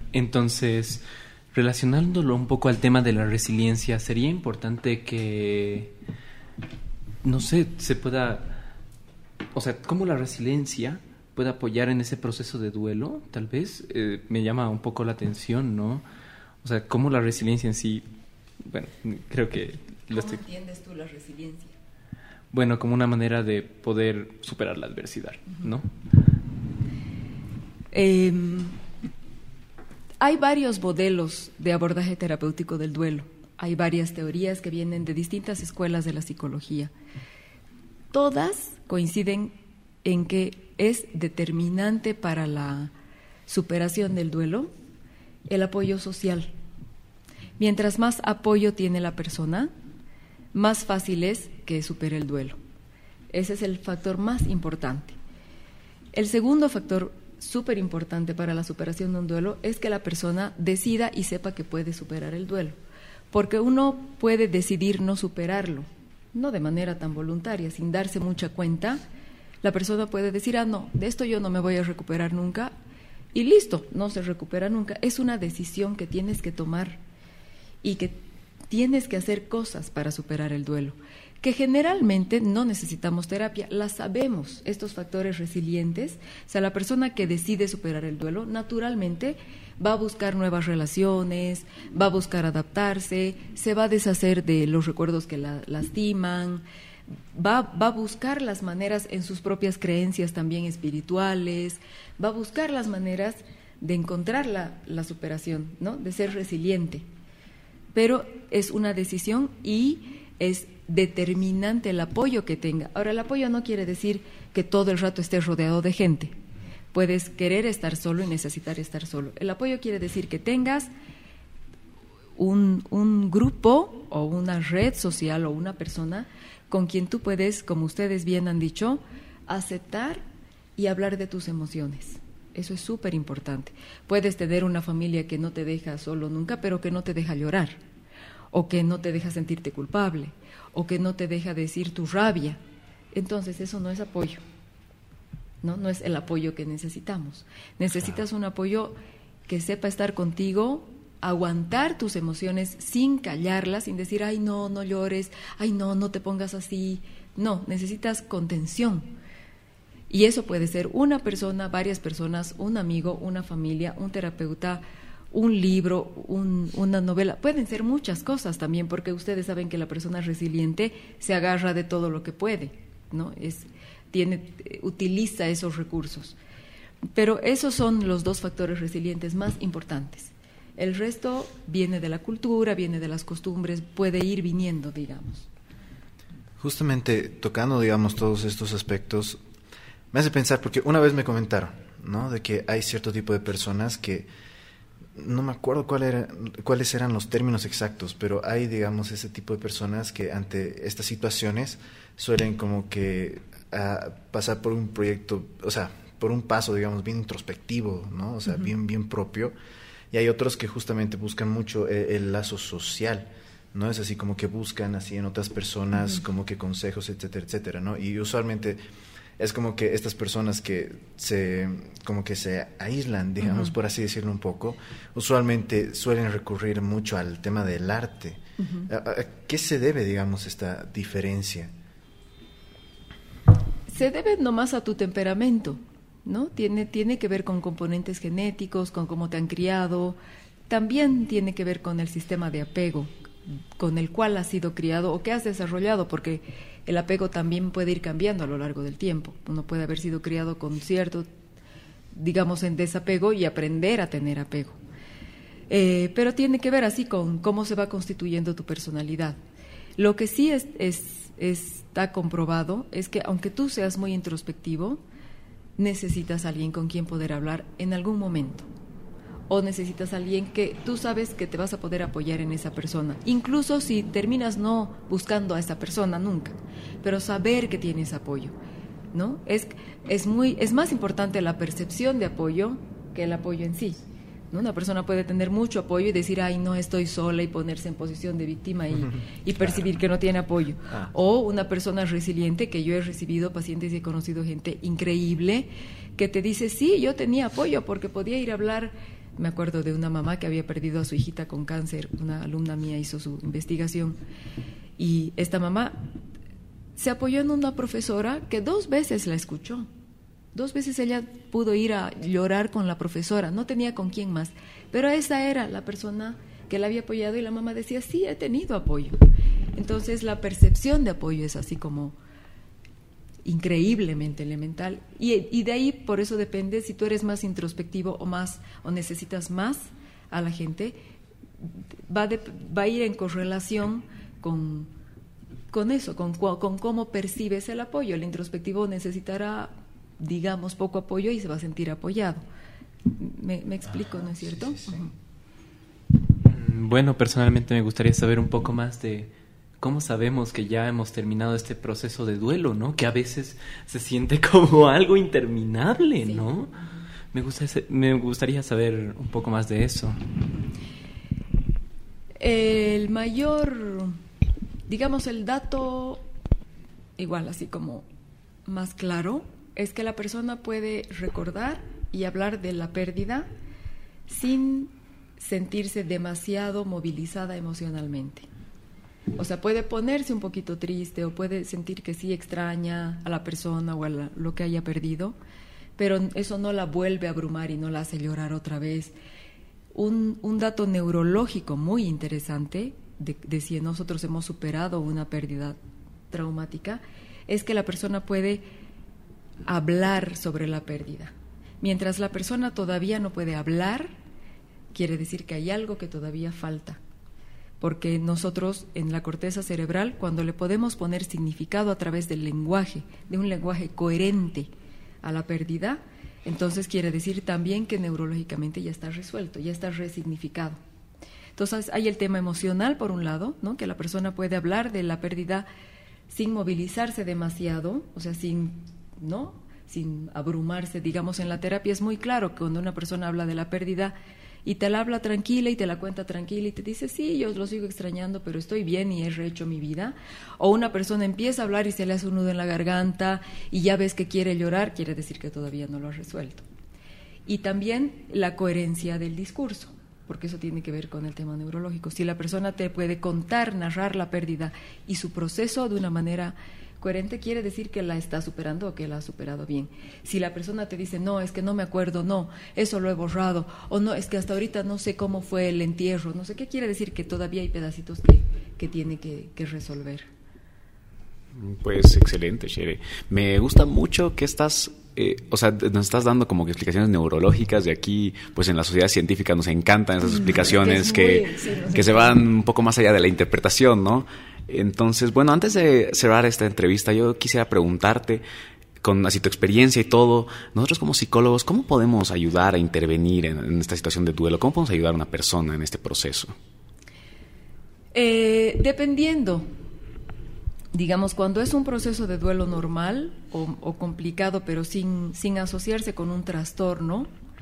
Entonces, relacionándolo un poco al tema de la resiliencia, sería importante que, no sé, se pueda, o sea, cómo la resiliencia puede apoyar en ese proceso de duelo, tal vez, me llama un poco la atención, ¿no? O sea, cómo la resiliencia en sí, bueno, creo que... ¿Cómo entiendes tú la resiliencia? Bueno, como una manera de poder superar la adversidad, ¿no? Hay varios modelos de abordaje terapéutico del duelo. Hay varias teorías que vienen de distintas escuelas de la psicología. Todas coinciden en que es determinante para la superación del duelo el apoyo social. Mientras más apoyo tiene la persona, más fácil es que supere el duelo. Ese es el factor más importante. El segundo factor súper importante para la superación de un duelo es que la persona decida y sepa que puede superar el duelo, porque uno puede decidir no superarlo, no de manera tan voluntaria, sin darse mucha cuenta. La persona puede decir, no, de esto yo no me voy a recuperar nunca, y listo, no se recupera nunca. Es una decisión que tienes que tomar y que tienes que hacer cosas para superar el duelo, que generalmente no necesitamos terapia, las sabemos, estos factores resilientes. O sea, la persona que decide superar el duelo, naturalmente va a buscar nuevas relaciones, va a buscar adaptarse, se va a deshacer de los recuerdos que la lastiman, va a buscar las maneras en sus propias creencias también espirituales, va a buscar las maneras de encontrar la superación, ¿no? De ser resiliente. Pero es una decisión y es determinante el apoyo que tenga. Ahora, el apoyo no quiere decir que todo el rato estés rodeado de gente. Puedes querer estar solo y necesitar estar solo. El apoyo quiere decir que tengas un grupo o una red social o una persona con quien tú puedes, como ustedes bien han dicho, aceptar y hablar de tus emociones. Eso es súper importante. Puedes tener una familia que no te deja solo nunca, pero que no te deja llorar, o que no te deja sentirte culpable, o que no te deja decir tu rabia. Entonces eso no es apoyo, no es el apoyo que necesitamos. Necesitas un apoyo que sepa estar contigo, aguantar tus emociones sin callarlas, sin decir, ay no, no llores, ay no, no te pongas así. No, necesitas contención. Y eso puede ser una persona, varias personas, un amigo, una familia, un terapeuta, un libro, una novela. Pueden ser muchas cosas también, porque ustedes saben que la persona resiliente se agarra de todo lo que puede, ¿no? Utiliza esos recursos. Pero esos son los dos factores resilientes más importantes. El resto viene de la cultura, viene de las costumbres, puede ir viniendo, digamos. Justamente tocando, digamos, todos estos aspectos, me hace pensar, porque una vez me comentaron, ¿no?, de que hay cierto tipo de personas que, no me acuerdo cuáles eran los términos exactos, pero hay, digamos, ese tipo de personas que ante estas situaciones suelen como que pasar por un proyecto, o sea, por un paso, digamos, bien introspectivo, ¿no? O sea, uh-huh. bien propio. Y hay otros que justamente buscan mucho el lazo social, ¿no? Es así como que buscan así en otras personas uh-huh. como que consejos, etcétera, etcétera, ¿no? Y usualmente es como que estas personas que se aíslan, digamos, uh-huh. por así decirlo un poco, usualmente suelen recurrir mucho al tema del arte. Uh-huh. ¿A qué se debe, digamos, esta diferencia? Se debe nomás a tu temperamento, ¿no? Tiene que ver con componentes genéticos, con cómo te han criado. También tiene que ver con el sistema de apego con el cual has sido criado o que has desarrollado, porque el apego también puede ir cambiando a lo largo del tiempo. Uno puede haber sido criado con cierto, digamos, en desapego y aprender a tener apego. Pero tiene que ver así con cómo se va constituyendo tu personalidad. Lo que sí está comprobado es que aunque tú seas muy introspectivo, necesitas a alguien con quien poder hablar en algún momento, o necesitas a alguien que tú sabes que te vas a poder apoyar en esa persona, incluso si terminas no buscando a esa persona nunca, pero saber que tienes apoyo, ¿no? Es más importante la percepción de apoyo que el apoyo en sí, ¿no? Una persona puede tener mucho apoyo y decir, ay, no, estoy sola, y ponerse en posición de víctima y percibir que no tiene apoyo. O una persona resiliente, que yo he recibido pacientes y he conocido gente increíble que te dice, sí, yo tenía apoyo porque podía ir a hablar me acuerdo de una mamá que había perdido a su hijita con cáncer. Una alumna mía hizo su investigación y esta mamá se apoyó en una profesora que 2 veces la escuchó. 2 veces ella pudo ir a llorar con la profesora, no tenía con quién más, pero esa era la persona que la había apoyado y la mamá decía, sí, he tenido apoyo. Entonces la percepción de apoyo es así como increíblemente elemental y de ahí por eso depende si tú eres más introspectivo o necesitas más a la gente, va a ir en correlación con eso, con cómo percibes el apoyo. El introspectivo necesitará, digamos, poco apoyo y se va a sentir apoyado. ¿Me explico, no es cierto? Sí, sí, sí. Bueno, personalmente me gustaría saber un poco más de cómo sabemos que ya hemos terminado este proceso de duelo, ¿no? Que a veces se siente como algo interminable, Sí. ¿no? Me gustaría saber un poco más de eso. El mayor, digamos, el dato, igual así como más claro, es que la persona puede recordar y hablar de la pérdida sin sentirse demasiado movilizada emocionalmente. O sea, puede ponerse un poquito triste o puede sentir que sí extraña a la persona o a lo que haya perdido, pero eso no la vuelve a abrumar y no la hace llorar otra vez. Un dato neurológico muy interesante de si nosotros hemos superado una pérdida traumática es que la persona puede hablar sobre la pérdida. Mientras la persona todavía no puede hablar, quiere decir que hay algo que todavía falta. Porque nosotros en la corteza cerebral, cuando le podemos poner significado a través del lenguaje, de un lenguaje coherente a la pérdida, entonces quiere decir también que neurológicamente ya está resuelto, ya está resignificado. Entonces hay el tema emocional por un lado, ¿no? Que la persona puede hablar de la pérdida sin movilizarse demasiado, o sea, sin abrumarse. Digamos, en la terapia es muy claro que cuando una persona habla de la pérdida y te la habla tranquila y te la cuenta tranquila y te dice, sí, yo lo sigo extrañando, pero estoy bien y he rehecho mi vida. O una persona empieza a hablar y se le hace un nudo en la garganta y ya ves que quiere llorar, quiere decir que todavía no lo ha resuelto. Y también la coherencia del discurso, porque eso tiene que ver con el tema neurológico. Si la persona te puede contar, narrar la pérdida y su proceso de una manera coherente, quiere decir que la está superando o que la ha superado bien. Si la persona te dice, no, es que no me acuerdo, no, eso lo he borrado, o no, es que hasta ahorita no sé cómo fue el entierro, no sé qué, quiere decir que todavía hay pedacitos que tiene que resolver. Pues excelente, Shere. Me gusta mucho que nos estás dando como que explicaciones neurológicas de aquí, pues en la sociedad científica nos encantan esas explicaciones que se van un poco más allá de la interpretación, ¿no? Entonces, bueno, antes de cerrar esta entrevista, yo quisiera preguntarte, con así tu experiencia y todo, nosotros como psicólogos, ¿cómo podemos ayudar a intervenir en esta situación de duelo? ¿Cómo podemos ayudar a una persona en este proceso? Dependiendo. Digamos, cuando es un proceso de duelo normal o complicado, pero sin asociarse con un trastorno,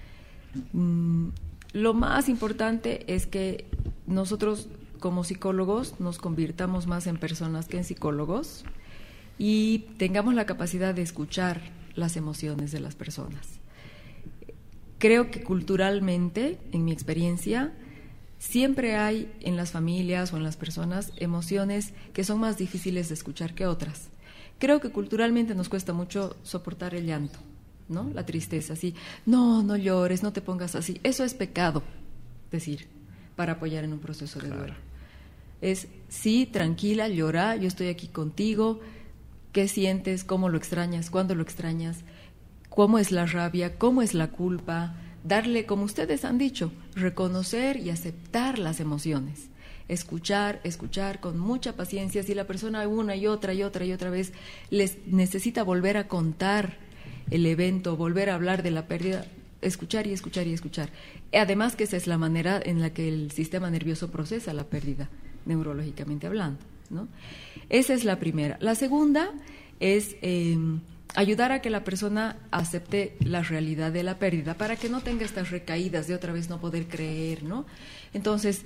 lo más importante es que nosotros como psicólogos nos convirtamos más en personas que en psicólogos y tengamos la capacidad de escuchar las emociones de las personas. Creo que culturalmente, en mi experiencia, siempre hay en las familias o en las personas emociones que son más difíciles de escuchar que otras. Creo que culturalmente nos cuesta mucho soportar el llanto, ¿no? La tristeza, así, no llores, no te pongas así. Eso es pecado, decir, para apoyar en un proceso de duelo. Es, sí, tranquila, llora, yo estoy aquí contigo, ¿qué sientes? ¿Cómo lo extrañas? ¿Cuándo lo extrañas? ¿Cómo es la rabia? ¿Cómo es la culpa? Darle, como ustedes han dicho, reconocer y aceptar las emociones. Escuchar con mucha paciencia. Si la persona una y otra vez les necesita volver a contar el evento, volver a hablar de la pérdida, escuchar y escuchar y escuchar. Además que esa es la manera en la que el sistema nervioso procesa la pérdida, neurológicamente hablando, ¿no? Esa es la primera. La segunda es ayudar a que la persona acepte la realidad de la pérdida para que no tenga estas recaídas de otra vez no poder creer, ¿no? Entonces,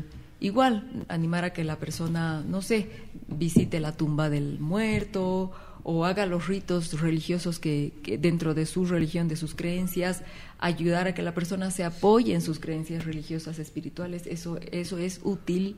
igual, animar a que la persona, no sé, visite la tumba del muerto o haga los ritos religiosos que dentro de su religión, de sus creencias, ayudar a que la persona se apoye en sus creencias religiosas, espirituales, eso es útil.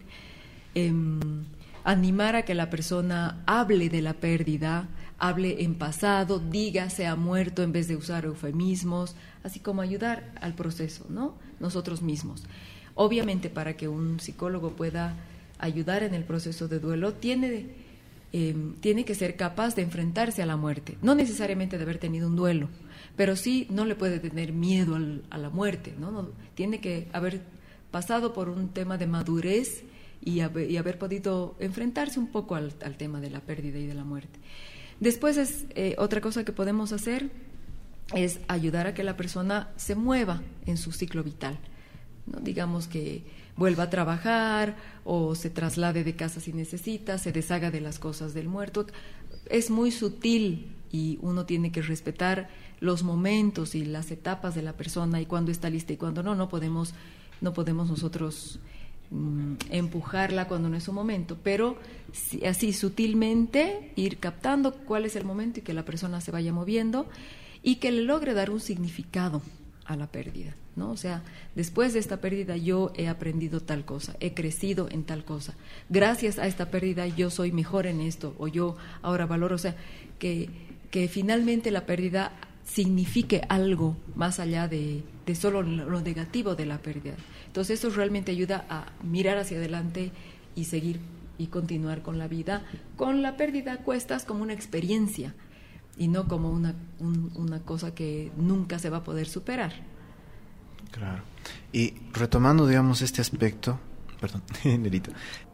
Animar a que la persona hable de la pérdida, hable en pasado, diga se ha muerto en vez de usar eufemismos, así como ayudar al proceso, ¿no? Nosotros mismos. Obviamente, para que un psicólogo pueda ayudar en el proceso de duelo, tiene que ser capaz de enfrentarse a la muerte, no necesariamente de haber tenido un duelo, pero sí no le puede tener miedo a la muerte, ¿no? Tiene que haber pasado por un tema de madurez y haber podido enfrentarse un poco al tema de la pérdida y de la muerte. Después otra cosa que podemos hacer es ayudar a que la persona se mueva en su ciclo vital, ¿no? Digamos que vuelva a trabajar o se traslade de casa si necesita, se deshaga de las cosas del muerto. Es muy sutil y uno tiene que respetar los momentos y las etapas de la persona y cuándo está lista y cuándo no. No podemos nosotros empujarla cuando no es su momento, pero así sutilmente ir captando cuál es el momento y que la persona se vaya moviendo y que le logre dar un significado a la pérdida, ¿no? O sea, después de esta pérdida yo he aprendido tal cosa, he crecido en tal cosa, gracias a esta pérdida yo soy mejor en esto, o yo ahora valoro, o sea, que finalmente la pérdida signifique algo más allá de solo lo negativo de la pérdida. Entonces eso realmente ayuda a mirar hacia adelante y seguir y continuar con la vida, con la pérdida a cuestas como una experiencia y no como una cosa que nunca se va a poder superar. Claro. Y retomando, digamos, este aspecto, perdón, Nerita,